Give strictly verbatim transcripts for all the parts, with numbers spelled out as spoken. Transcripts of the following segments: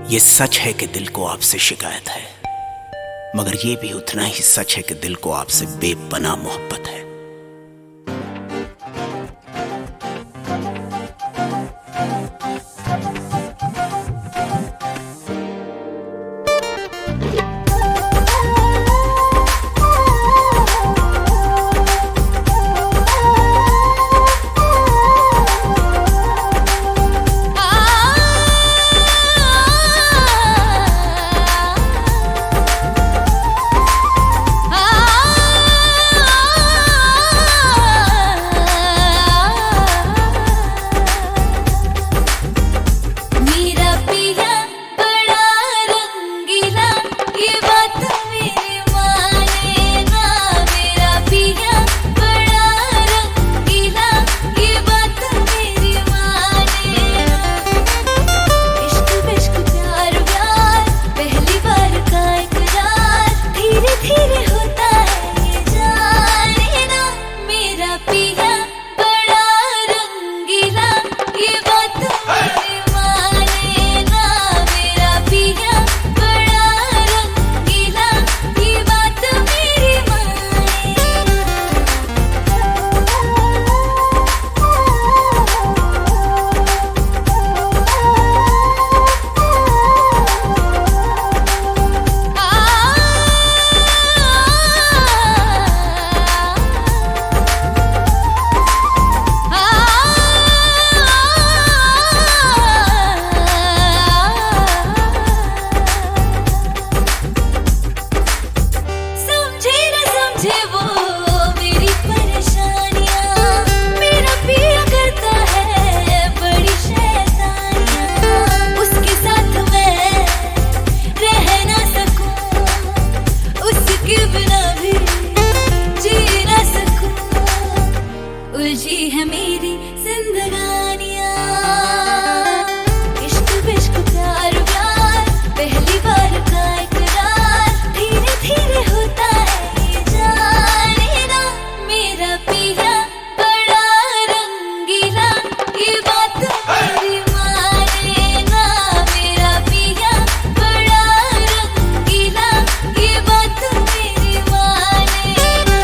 ये सच है कि दिल को आपसे शिकायत है, मगर ये भी उतना ही सच है कि दिल को आपसे बेपनाह मोहब्बत है। उलझी है मेरी जिंदगानियां, इश्क विश्क प्यार प्यार पहली बार का इकरार, धीरे धीरे होता है ये जाने ना मेरा पिया बड़ा रंगीला, ये बात मेरी माने ना मेरा पिया बड़ा रंगीला, ये बात मेरी माने ना।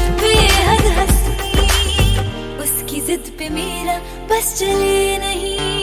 जिद पे मेरा बस चले नहीं।